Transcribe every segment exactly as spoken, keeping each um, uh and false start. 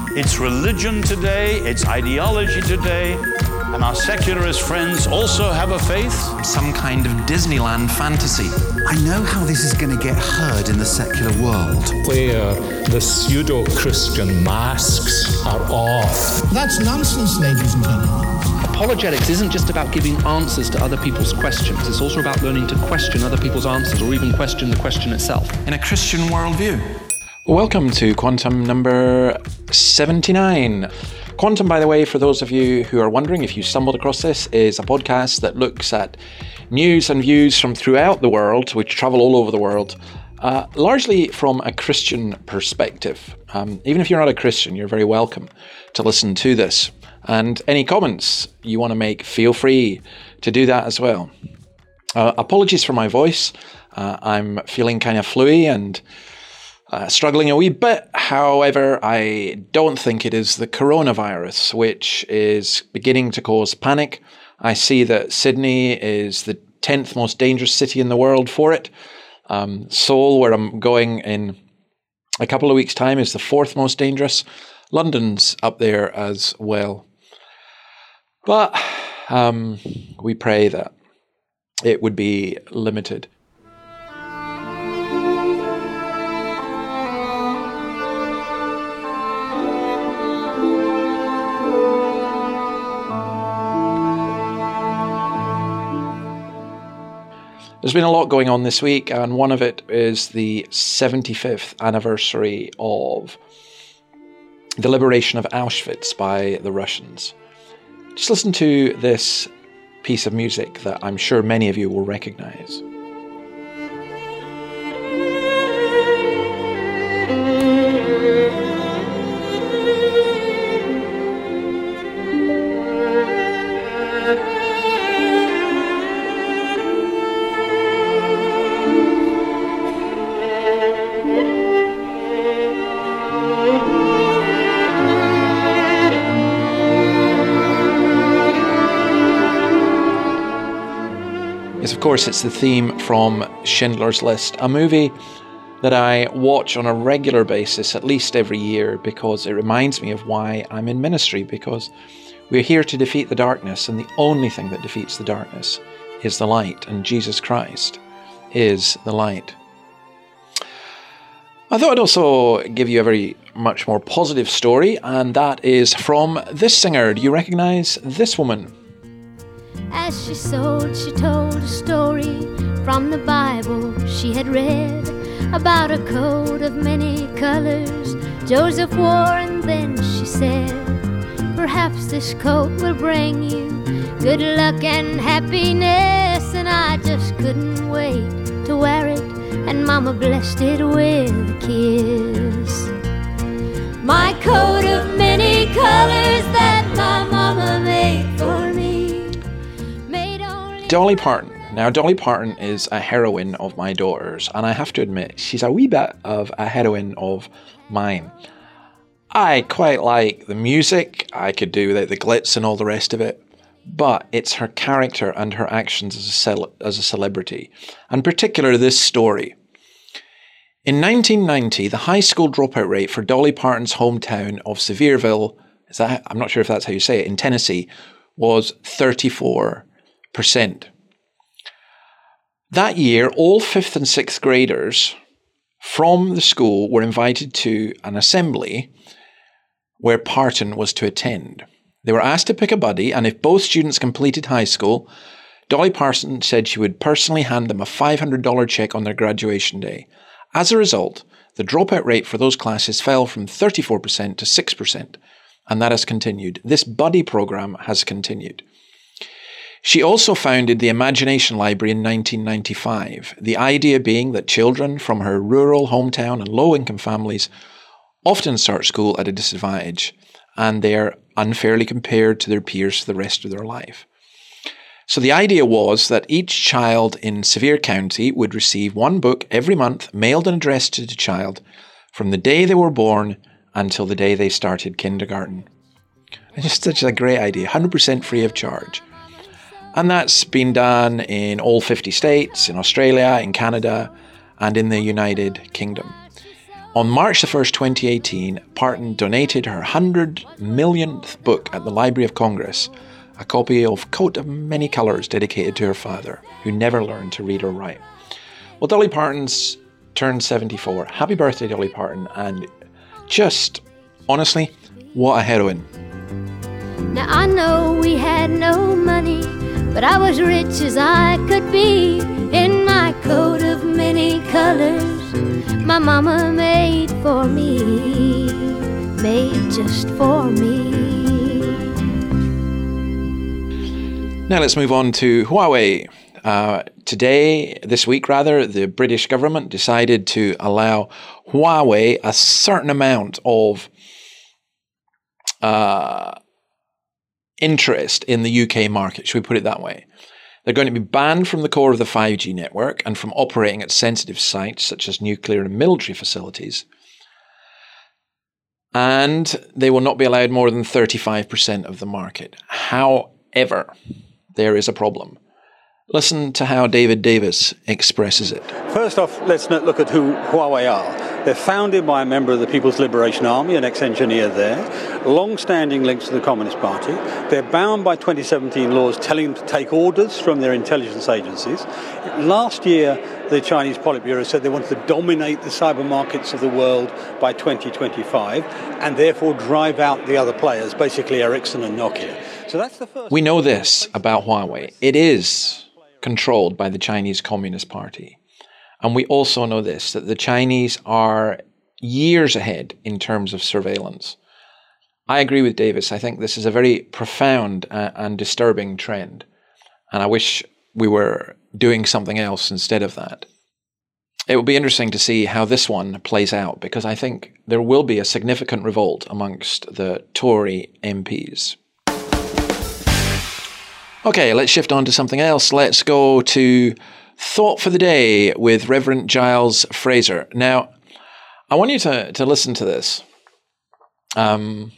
It's religion today, it's ideology today, and our secularist friends also have a faith. Some kind of Disneyland fantasy. I know how this is going to get heard in the secular world. Where the pseudo-Christian masks are off. That's nonsense, ladies and gentlemen. Apologetics isn't just about giving answers to other people's questions. It's also about learning to question other people's answers, or even question the question itself. In a Christian worldview. Welcome to Quantum number seventy-nine. Quantum, by the way, for those of you who are wondering if you stumbled across this, is a podcast that looks at news and views from throughout the world, which travel all over the world, uh, largely from a Christian perspective. Um, even if you're not a Christian, you're very welcome to listen to this. And any comments you want to make, feel free to do that as well. Uh, apologies for my voice. Uh, I'm feeling kind of fluey and uh, struggling a wee bit. However, I don't think it is the coronavirus, which is beginning to cause panic. I see that Sydney is the tenth most dangerous city in the world for it. Um, Seoul, where I'm going in a couple of weeks' time, is the fourth most dangerous. London's up there as well. But um, we pray that it would be limited. There's been a lot going on this week, and one of it is the seventy-fifth anniversary of the liberation of Auschwitz by the Russians. Just listen to this piece of music that I'm sure many of you will recognize. Of course, it's the theme from Schindler's List, a movie that I watch on a regular basis, at least every year, because it reminds me of why I'm in ministry, because we're here to defeat the darkness, and the only thing that defeats the darkness is the light, and Jesus Christ is the light. I thought I'd also give you a very much more positive story, and that is from this singer. Do you recognize this woman? As she sewed, she told a story from the Bible she had read about a coat of many colors Joseph wore, and then she said, perhaps this coat will bring you good luck and happiness. And I just couldn't wait to wear it, and Mama blessed it with a kiss. My coat of many colors that my Mama made for me. Dolly Parton. Now, Dolly Parton is a heroine of my daughter's, and I have to admit, she's a wee bit of a heroine of mine. I quite like the music. I could do without the glitz and all the rest of it, but it's her character and her actions as a, cel- as a celebrity, and particularly this story. In nineteen ninety, the high school dropout rate for Dolly Parton's hometown of Sevierville, is that, I'm not sure if that's how you say it, in Tennessee, was thirty-four percent. That year, all fifth and sixth graders from the school were invited to an assembly where Parton was to attend. They were asked to pick a buddy, and if both students completed high school, Dolly Parton said she would personally hand them a five hundred dollars check on their graduation day. As a result, the dropout rate for those classes fell from thirty-four percent to six percent, and that has continued. This buddy program has continued. She also founded the Imagination Library in nineteen ninety-five, the idea being that children from her rural hometown and low-income families often start school at a disadvantage, and they are unfairly compared to their peers for the rest of their life. So the idea was that each child in Sevier County would receive one book every month, mailed and addressed to the child, from the day they were born until the day they started kindergarten. It's just such a great idea, one hundred percent free of charge. And that's been done in all fifty states, in Australia, in Canada, and in the United Kingdom. On March the first, twenty eighteen, Parton donated her one hundred millionth book at the Library of Congress, a copy of Coat of Many Colours dedicated to her father, who never learned to read or write. Well, Dolly Parton's turned seventy-four. Happy birthday, Dolly Parton, and just, honestly, what a heroine. Now I know we had no money, but I was rich as I could be, in my coat of many colors my mama made for me, made just for me. Now let's move on to Huawei. Uh, today, this week rather, the British government decided to allow Huawei a certain amount of uh, interest in the U K market, should we put it that way. They're going to be banned from the core of the five G network and from operating at sensitive sites such as nuclear and military facilities. And they will not be allowed more than thirty-five percent of the market. However, there is a problem. Listen to how David Davis expresses it. First off, let's look at who Huawei are. They're founded by a member of the People's Liberation Army, an ex-engineer there, long-standing links to the Communist Party. They're bound by twenty seventeen laws telling them to take orders from their intelligence agencies. Last year, the Chinese Politburo said they wanted to dominate the cyber markets of the world by twenty twenty-five and therefore drive out the other players, basically Ericsson and Nokia. So that's the first. We know this about Huawei. It is controlled by the Chinese Communist Party. And we also know this, that the Chinese are years ahead in terms of surveillance. I agree with Davis. I think this is a very profound uh, and disturbing trend. And I wish we were doing something else instead of that. It will be interesting to see how this one plays out, because I think there will be a significant revolt amongst the Tory M Ps. Okay, let's shift on to something else. Let's go to Thought for the Day with Reverend Giles Fraser. Now, I want you to, to listen to this. Um,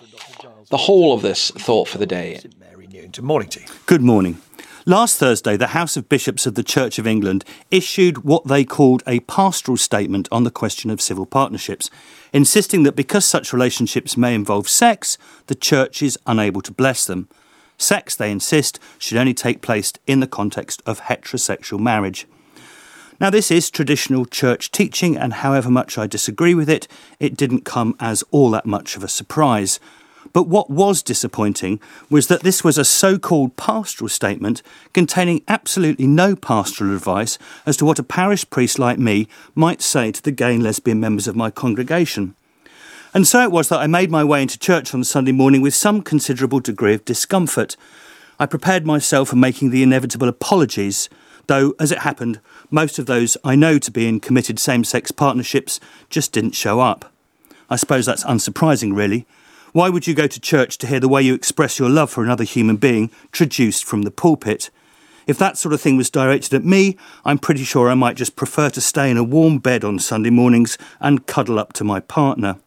the whole of this Thought for the Day. Good morning to you. Good morning. Last Thursday, the House of Bishops of the Church of England issued what they called a pastoral statement on the question of civil partnerships, insisting that because such relationships may involve sex, the Church is unable to bless them. Sex, they insist, should only take place in the context of heterosexual marriage. Now, this is traditional church teaching, and however much I disagree with it, it didn't come as all that much of a surprise. But what was disappointing was that this was a so-called pastoral statement containing absolutely no pastoral advice as to what a parish priest like me might say to the gay and lesbian members of my congregation. And so it was that I made my way into church on Sunday morning with some considerable degree of discomfort. I prepared myself for making the inevitable apologies, though, as it happened, most of those I know to be in committed same-sex partnerships just didn't show up. I suppose that's unsurprising, really. Why would you go to church to hear the way you express your love for another human being traduced from the pulpit? If that sort of thing was directed at me, I'm pretty sure I might just prefer to stay in a warm bed on Sunday mornings and cuddle up to my partner.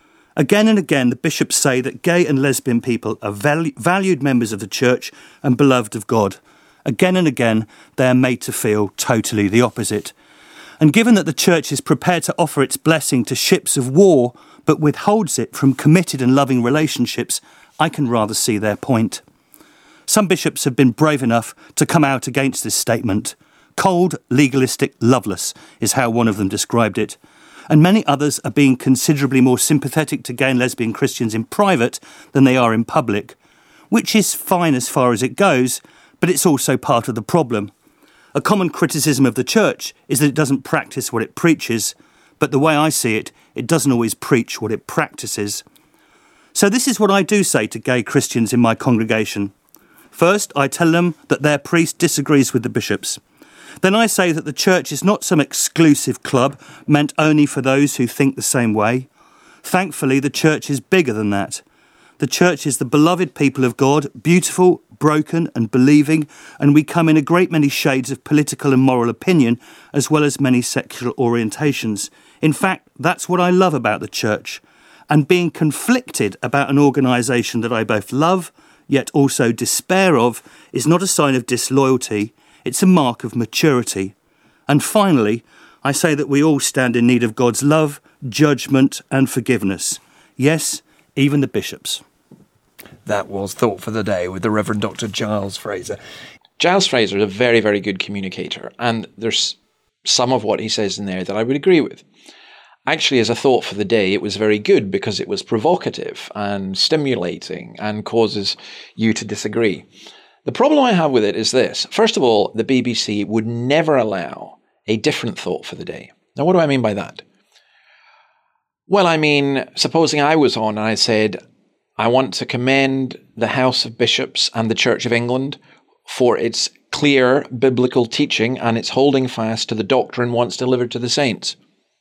Again and again, the bishops say that gay and lesbian people are val- valued members of the church and beloved of God. Again and again, they are made to feel totally the opposite. And given that the church is prepared to offer its blessing to ships of war, but withholds it from committed and loving relationships, I can rather see their point. Some bishops have been brave enough to come out against this statement. Cold, legalistic, loveless is how one of them described it. And many others are being considerably more sympathetic to gay and lesbian Christians in private than they are in public, which is fine as far as it goes, but it's also part of the problem. A common criticism of the church is that it doesn't practice what it preaches, but the way I see it, it doesn't always preach what it practices. So this is what I do say to gay Christians in my congregation. First, I tell them that their priest disagrees with the bishops. Then I say that the church is not some exclusive club meant only for those who think the same way. Thankfully, the church is bigger than that. The church is the beloved people of God, beautiful, broken and believing, and we come in a great many shades of political and moral opinion, as well as many sexual orientations. In fact, that's what I love about the church. And being conflicted about an organisation that I both love, yet also despair of, is not a sign of disloyalty. It's a mark of maturity. And finally, I say that we all stand in need of God's love, judgment, and forgiveness. Yes, even the bishops. That was Thought for the Day with the Reverend Doctor Giles Fraser. Giles Fraser is a very, very good communicator, and there's some of what he says in there that I would agree with. Actually, as a thought for the day, it was very good because it was provocative and stimulating and causes you to disagree. The problem I have with it is this. First of all, the B B C would never allow a different thought for the day. Now, what do I mean by that? Well, I mean, supposing I was on and I said, I want to commend the House of Bishops and the Church of England for its clear biblical teaching and its holding fast to the doctrine once delivered to the saints.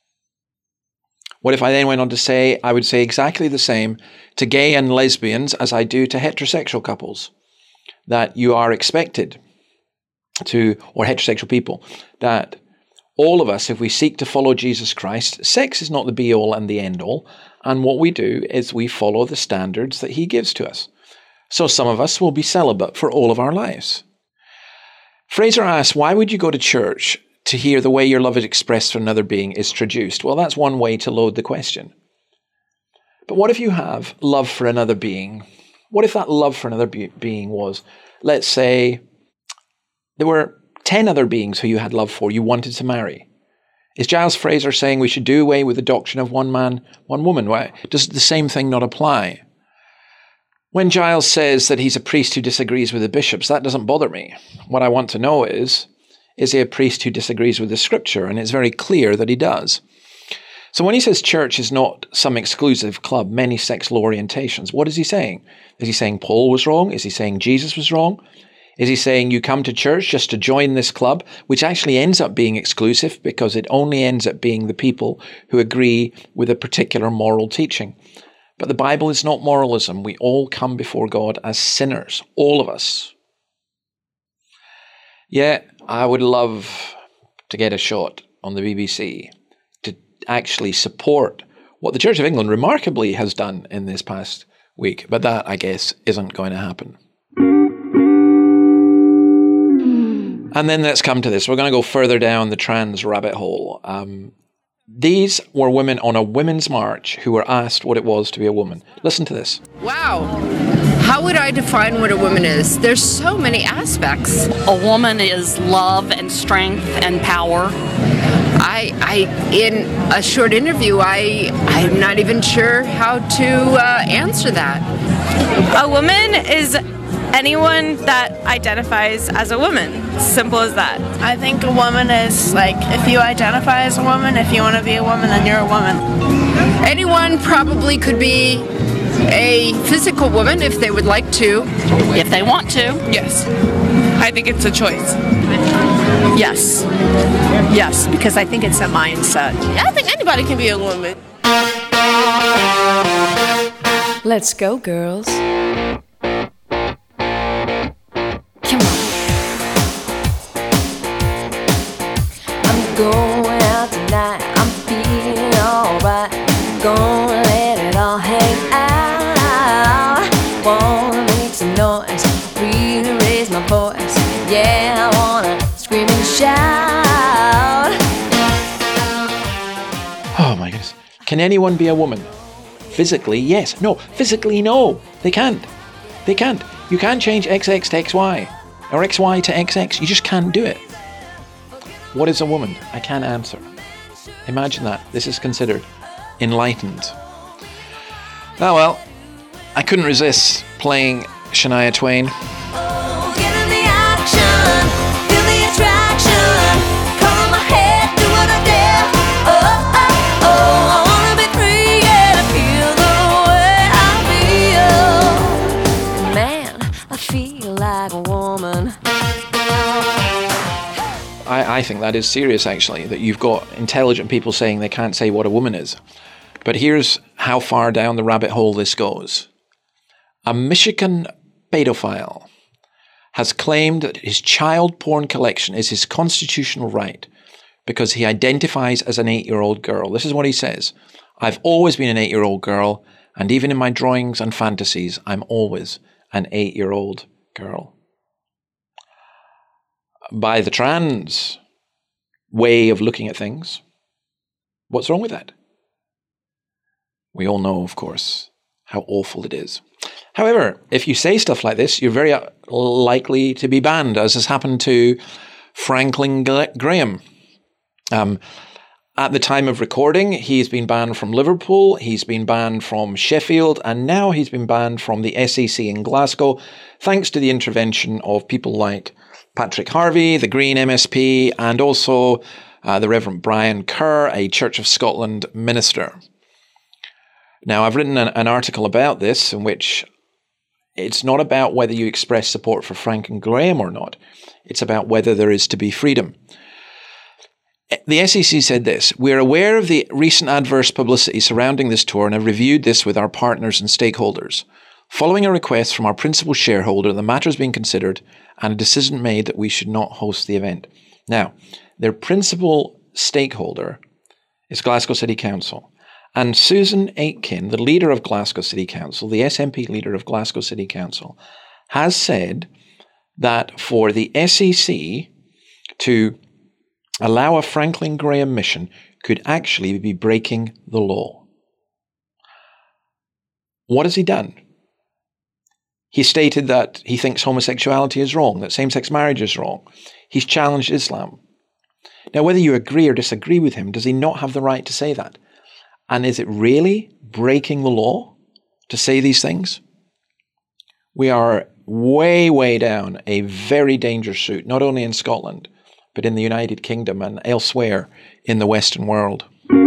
What if I then went on to say, I would say exactly the same to gay and lesbians as I do to heterosexual couples, that you are expected to, or heterosexual people, that all of us, if we seek to follow Jesus Christ, sex is not the be-all and the end-all, and what we do is we follow the standards that he gives to us. So some of us will be celibate for all of our lives. Fraser asks, why would you go to church to hear the way your love is expressed for another being is traduced? Well, that's one way to load the question. But what if you have love for another being? What if that love for another be- being was, let's say, there were ten other beings who you had love for, you wanted to marry? Is Giles Fraser saying we should do away with the doctrine of one man, one woman? Why does the same thing not apply? When Giles says that he's a priest who disagrees with the bishops, that doesn't bother me. What I want to know is, is he a priest who disagrees with the scripture? And it's very clear that he does. So when he says church is not some exclusive club, many sexual orientations, what is he saying? Is he saying Paul was wrong? Is he saying Jesus was wrong? Is he saying you come to church just to join this club, which actually ends up being exclusive because it only ends up being the people who agree with a particular moral teaching? But the Bible is not moralism. We all come before God as sinners, all of us. Yeah, I would love to get a shot on the B B C to actually support what the Church of England remarkably has done in this past week. But that, I guess, isn't going to happen. And then let's come to this. We're going to go further down the trans rabbit hole. Um, these were women on a women's march who were asked what it was to be a woman. Listen to this. Wow. How would I define what a woman is? There's so many aspects. A woman is love and strength and power. I, I, in a short interview, I, I'm not even sure how to uh, answer that. A woman is anyone that identifies as a woman. Simple as that. I think a woman is like, if you identify as a woman, if you want to be a woman, then you're a woman. Anyone probably could be a physical woman if they would like to. If they want to. Yes. I think it's a choice. Yes. Yes, because I think it's a mindset. I think anybody can be a woman. Let's go, girls. Going out tonight, I'm feeling alright. Gonna let it all hang out. Wanna make some noise, really raise my voice. Yeah, I wanna scream and shout. Oh my goodness. Can anyone be a woman? Physically, yes. No, physically, no. They can't. They can't. You can't change X X to X Y or X Y to X X. You just can't do it. What is a woman? I can't answer. Imagine that. This is considered enlightened. Oh well, I couldn't resist playing Shania Twain. Oh, get in the action, feel the attraction. Color my head, do what I dare. Oh, oh, oh, I wanna be free, yeah, feel the way I feel. Man, I feel like a woman. I, I think that is serious, actually, that you've got intelligent people saying they can't say what a woman is. But here's how far down the rabbit hole this goes. A Michigan pedophile has claimed that his child porn collection is his constitutional right because he identifies as an eight-year-old girl. This is what he says. I've always been an eight-year-old girl, and even in my drawings and fantasies, I'm always an eight-year-old girl. By the trans way of looking at things, what's wrong with that? We all know, of course, how awful it is. However, if you say stuff like this, you're very likely to be banned, as has happened to Franklin Graham. Um, at the time of recording, he's been banned from Liverpool, he's been banned from Sheffield, and now he's been banned from the S A C in Glasgow, thanks to the intervention of people like Patrick Harvey, the Green M S P, and also uh, the Reverend Brian Kerr, a Church of Scotland minister. Now, I've written an, an article about this in which it's not about whether you express support for Franklin Graham or not. It's about whether there is to be freedom. The S E C said this: "We're aware of the recent adverse publicity surrounding this tour and have reviewed this with our partners and stakeholders. Following a request from our principal shareholder, the matter has been considered and a decision made that we should not host the event." Now, their principal stakeholder is Glasgow City Council. And Susan Aitken, the leader of Glasgow City Council, the S N P leader of Glasgow City Council, has said that for the S E C to allow a Franklin Graham mission could actually be breaking the law. What has he done? He stated that he thinks homosexuality is wrong, that same-sex marriage is wrong. He's challenged Islam. Now, whether you agree or disagree with him, does he not have the right to say that? And is it really breaking the law to say these things? We are way, way down a very dangerous route, not only in Scotland, but in the United Kingdom and elsewhere in the Western world.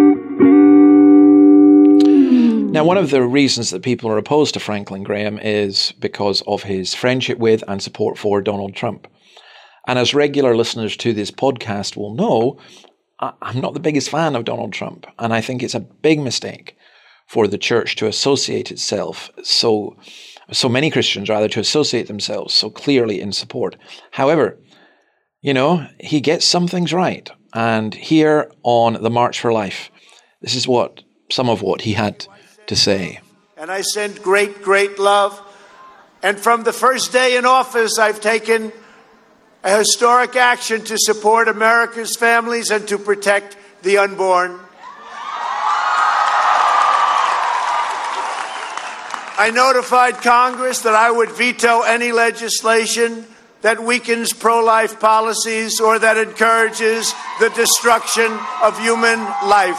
Now, one of the reasons that people are opposed to Franklin Graham is because of his friendship with and support for Donald Trump. And as regular listeners to this podcast will know, I'm not the biggest fan of Donald Trump, and I think it's a big mistake for the church to associate itself so, so many Christians rather, to associate themselves so clearly in support. However, you know, he gets some things right. And here on the March for Life, this is what some of what he had to say. And I send great, great love. And from the first day in office, I've taken a historic action to support America's families and to protect the unborn. I notified Congress that I would veto any legislation that weakens pro-life policies or that encourages the destruction of human life.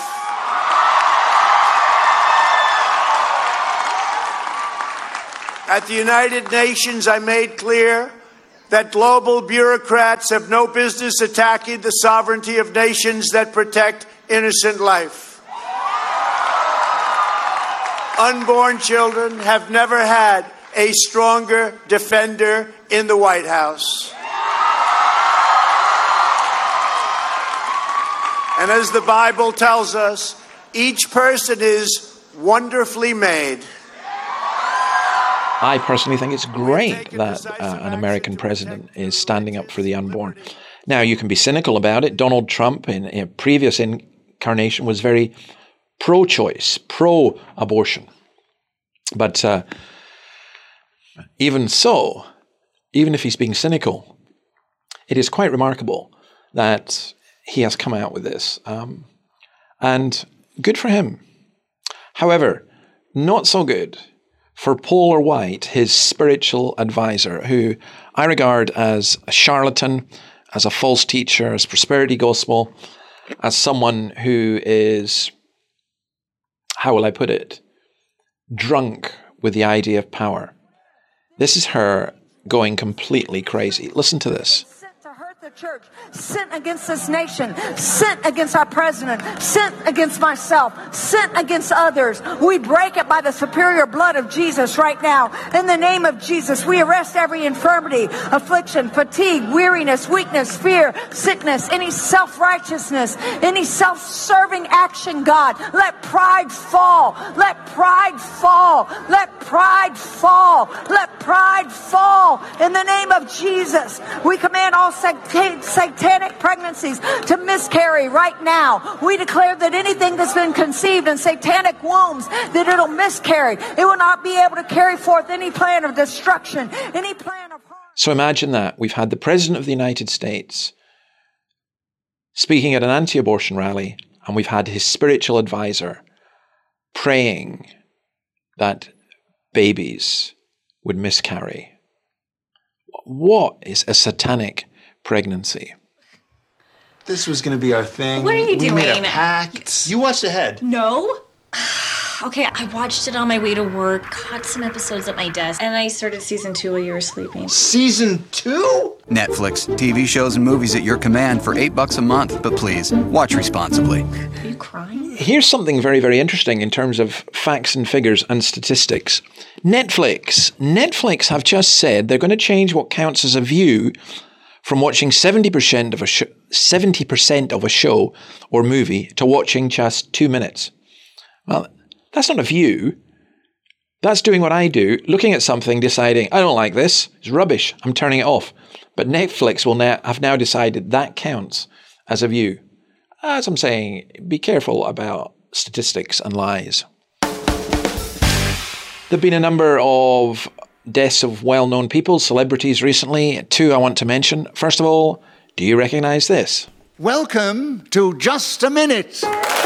At the United Nations, I made clear that global bureaucrats have no business attacking the sovereignty of nations that protect innocent life. Unborn children have never had a stronger defender in the White House. And as the Bible tells us, each person is wonderfully made. I personally think it's great that uh, an American president is standing up for the unborn. Now, you can be cynical about it. Donald Trump, in a previous incarnation, was very pro-choice, pro-abortion. But uh, even so, even if he's being cynical, it is quite remarkable that he has come out with this. Um, and good for him. However, not so good for Polar White, his spiritual advisor, who I regard as a charlatan, as a false teacher, as prosperity gospel, as someone who is, how will I put it, drunk with the idea of power. This is her going completely crazy. Listen to this. The church, sent against this nation, sent against our president, sent against myself, sent against others. We break it by the superior blood of Jesus right now. In the name of Jesus, we arrest every infirmity, affliction, fatigue, weariness, weakness, fear, sickness, any self-righteousness, any self-serving action, God. Let pride fall. Let pride fall. Let pride fall. Let pride fall. In the name of Jesus, we command all sect satanic pregnancies to miscarry right now. We declare that anything that's been conceived in satanic wombs, that it'll miscarry. It will not be able to carry forth any plan of destruction, any plan of harm. So imagine that. We've had the President of the United States speaking at an anti-abortion rally, and we've had his spiritual advisor praying that babies would miscarry. What is a satanic pregnancy? This was going to be our thing. What are you we doing? made a pact. You watched ahead. No. Okay, I watched it on my way to work, caught some episodes at my desk, and I started season two while you were sleeping. Season two? Netflix, T V shows and movies at your command for eight bucks a month, but please, watch responsibly. Are you crying? Here's something very, very interesting in terms of facts and figures and statistics. Netflix. Netflix have just said they're going to change what counts as a view from watching seventy percent of a sh- seventy percent of a show or movie to watching just two minutes. Well, that's not a view. That's doing what I do, looking at something, deciding, I don't like this, it's rubbish, I'm turning it off. But Netflix will now have now decided that counts as a view. As I'm saying, be careful about statistics and lies. There have been a number of deaths of well-known people, celebrities recently. Two I want to mention. First of all, do you recognise this? Welcome to Just a Minute.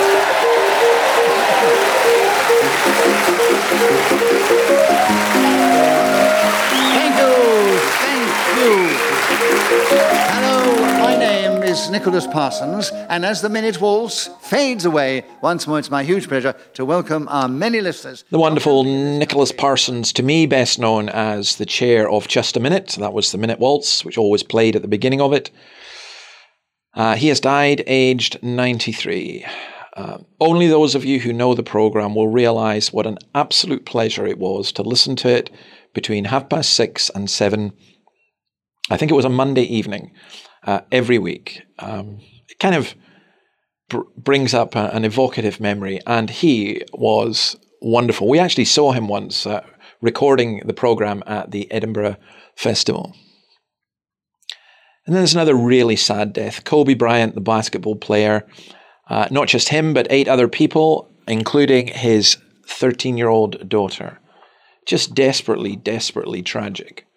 Thank you, thank you. Hello, my name is Nicholas Parsons, and as the minute waltz fades away, once more it's my huge pleasure to welcome our many listeners. The wonderful Nicholas Parsons, to me best known as the chair of Just a Minute. That was the Minute Waltz, which always played at the beginning of it. Uh, he has died aged ninety-three. Uh, only those of you who know the programme will realise what an absolute pleasure it was to listen to it between half past six and seven. I think it was a Monday evening uh, every week. Um, it kind of br- brings up a, an evocative memory, and he was wonderful. We actually saw him once uh, recording the programme at the Edinburgh Festival. And then there's another really sad death. Kobe Bryant, the basketball player. Uh, not just him, but eight other people, including his thirteen-year-old daughter. Just desperately, desperately tragic.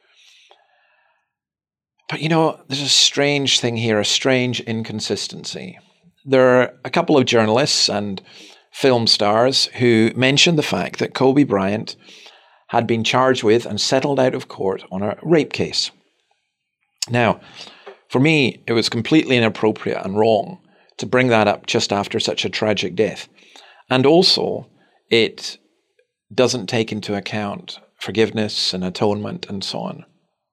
But you know, there's a strange thing here, a strange inconsistency. There are a couple of journalists and film stars who mentioned the fact that Kobe Bryant had been charged with and settled out of court on a rape case. Now, for me, it was completely inappropriate and wrong to bring that up just after such a tragic death. And also, it doesn't take into account forgiveness and atonement and so on.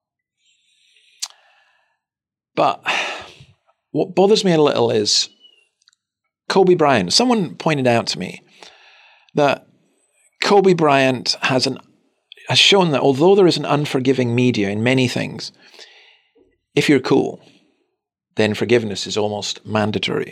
But what bothers me a little is Kobe Bryant. Someone pointed out to me that Kobe Bryant has an has shown that although there is an unforgiving media in many things, if you're cool, then forgiveness is almost mandatory.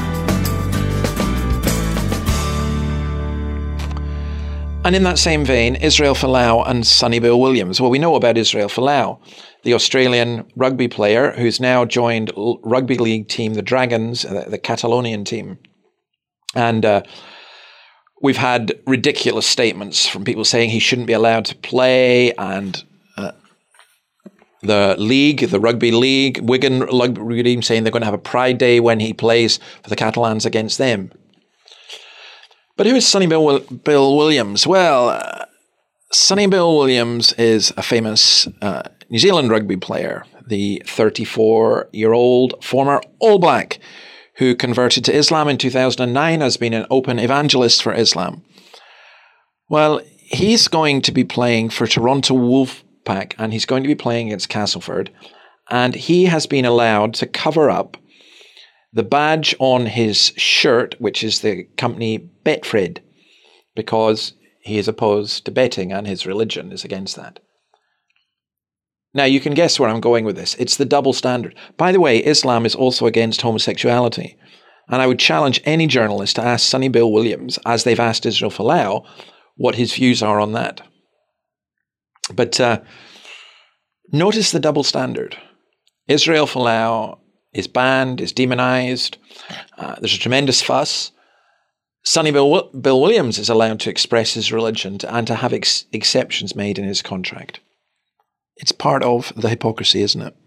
And in that same vein, Israel Folau and Sonny Bill Williams. Well, we know about Israel Folau, the Australian rugby player who's now joined rugby league team, the Dragons, the Catalonian team. And uh, we've had ridiculous statements from people saying he shouldn't be allowed to play, and uh, the league, the rugby league, Wigan rugby team saying they're going to have a pride day when he plays for the Catalans against them. But who is Sonny Bill, Bill Williams? Well, uh, Sonny Bill Williams is a famous uh, New Zealand rugby player, the thirty-four-year-old former All Black who converted to Islam in two thousand nine, has been an open evangelist for Islam. Well, he's going to be playing for Toronto Wolfpack, and he's going to be playing against Castleford, and he has been allowed to cover up the badge on his shirt, which is the company Betfred, because he is opposed to betting and his religion is against that. Now, you can guess where I'm going with this. It's the double standard. By the way, Islam is also against homosexuality. And I would challenge any journalist to ask Sonny Bill Williams, as they've asked Israel Folau, what his views are on that. But uh, notice the double standard. Israel Folau is banned, is demonized. Uh, there's a tremendous fuss. Sonny Bill, Bill Williams is allowed to express his religion to, and to have ex- exceptions made in his contract. It's part of the hypocrisy, isn't it?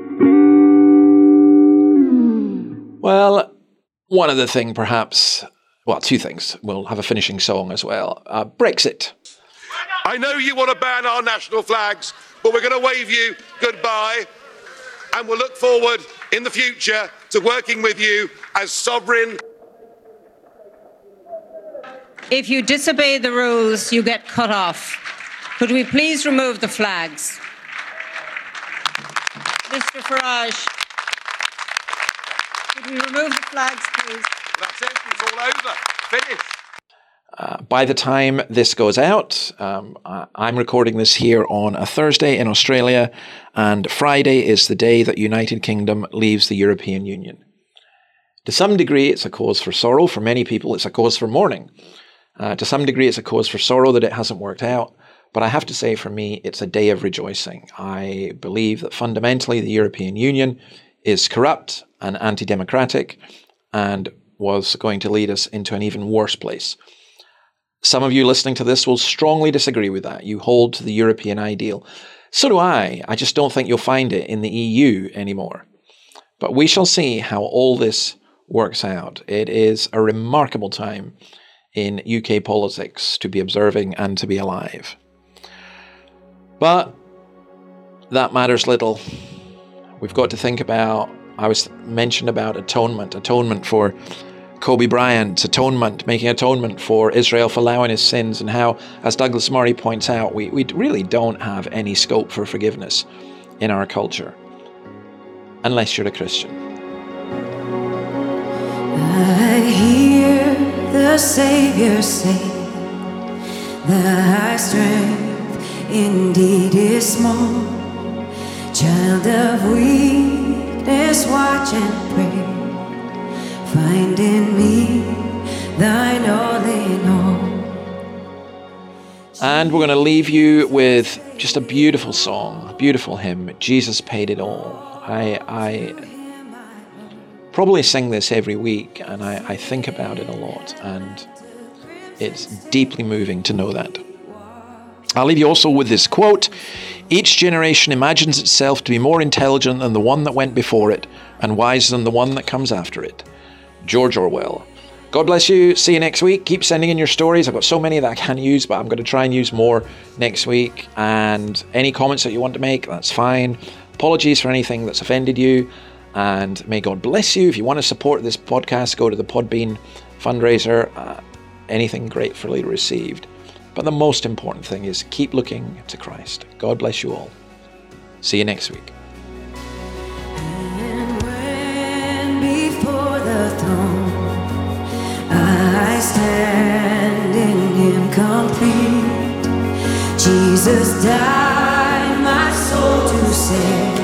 Well, one other thing perhaps well, two things. We'll have a finishing song as well. Uh, Brexit. I know you want to ban our national flags, but we're going to wave you goodbye, and we'll look forward in the future to working with you as sovereign. If you disobey the rules, you get cut off. Could we please remove the flags? Mister Farage, could we remove the flags, please? That's it. It's all over. Finished. Uh, by the time this goes out, um, I'm recording this here on a Thursday in Australia, and Friday is the day that United Kingdom leaves the European Union. To some degree, it's a cause for sorrow. For many people, it's a cause for mourning. Uh, to some degree, it's a cause for sorrow that it hasn't worked out. But I have to say, for me, it's a day of rejoicing. I believe that fundamentally the European Union is corrupt and anti-democratic and was going to lead us into an even worse place. Some of you listening to this will strongly disagree with that. You hold to the European ideal. So do I. I just don't think you'll find it in the E U anymore. But we shall see how all this works out. It is a remarkable time in U K politics to be observing and to be alive. But that matters little. We've got to think about, I was mentioned about atonement, atonement for Kobe Bryant, atonement, making atonement for Israel for allowing his sins, and how, as Douglas Murray points out, we, we really don't have any scope for forgiveness in our culture, unless you're a Christian. I hear the Savior say, thy strength indeed is small. Child of weakness, watch and pray. Find in me thine all in all. And we're going to leave you with just a beautiful song, a beautiful hymn, Jesus Paid It All. I... I probably sing this every week, and I, I think about it a lot, and it's deeply moving to know that. I'll leave you also with this quote: each generation imagines itself to be more intelligent than the one that went before it, and wiser than the one that comes after it. George Orwell. God bless you. See you next week. Keep sending in your stories. I've got so many that I can't use, but I'm going to try and use more next week. And any comments that you want to make, that's fine. Apologies for anything that's offended you. And may God bless you. If you want to support this podcast, go to the Podbean fundraiser. Uh, anything gratefully received. But the most important thing is keep looking to Christ. God bless you all. See you next week. And when before the throne I stand in Him complete, Jesus died my soul to save.